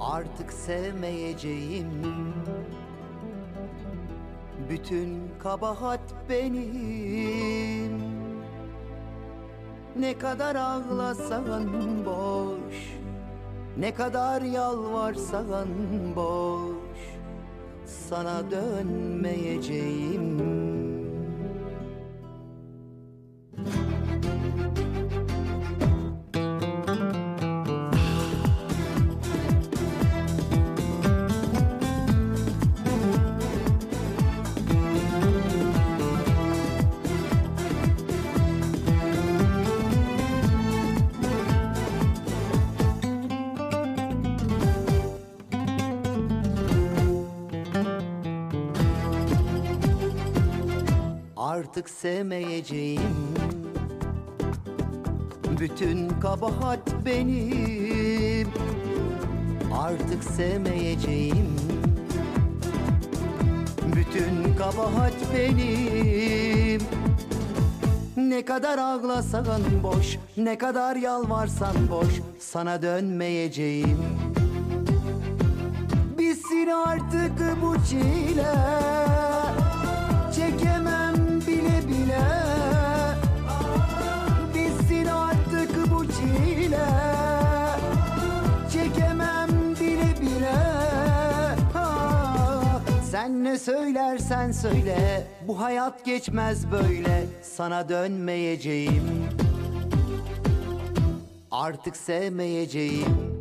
Artık sevmeyeceğim. Bütün kabahat benim. Ne kadar ağlasan boş, ne kadar yalvarsan boş, sana dönmeyeceğim. Artık sevmeyeceğim. Bütün kabahat benim. Artık sevmeyeceğim. Bütün kabahat benim. Ne kadar ağlasan boş, ne kadar yalvarsan boş, sana dönmeyeceğim. Bitsin artık bu çile, çekemem bile bile. Bitsin artık bu çile, çekemem bile bile. Sen ne söylersen söyle, bu hayat geçmez böyle, sana dönmeyeceğim. Artık sevmeyeceğim.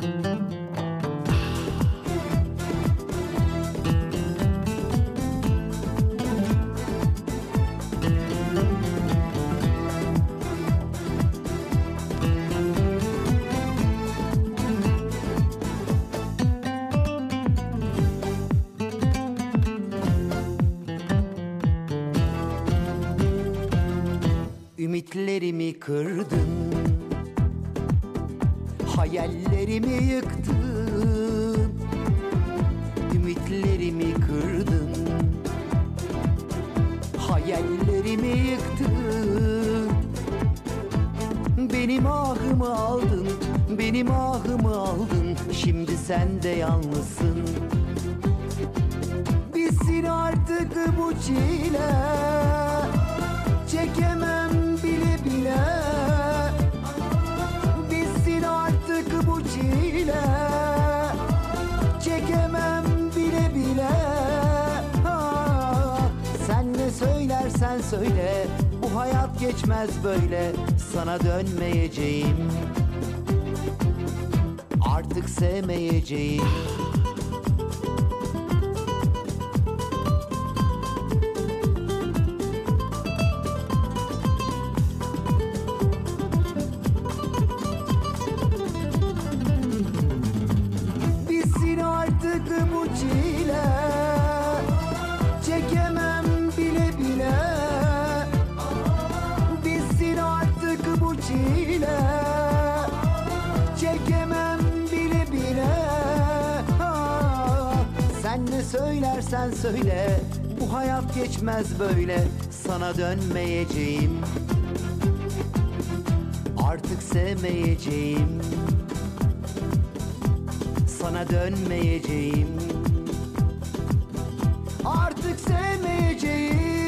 Ümitlerimi kırdın, hayallerimi yıktın. Ümitlerimi kırdın, hayallerimi yıktın. Benim ahımı aldın, benim ahımı aldın. Şimdi sen de yalnızsın. Bitsin artık bu çile, çekemem bile bile. Bitsin artık bu çile, çekemem bile bile. Sen ne söylersen söyle, bu hayat geçmez böyle, sana dönmeyeceğim. Artık sevmeyeceğim. Artık bu çile, çekemem bile bile. Bitsin artık bu çile, çekemem bile bile. Sen ne söylersen söyle, bu hayat geçmez böyle, sana dönmeyeceğim. Artık sevmeyeceğim. Sana dönmeyeceğim. Artık sevmeyeceğim.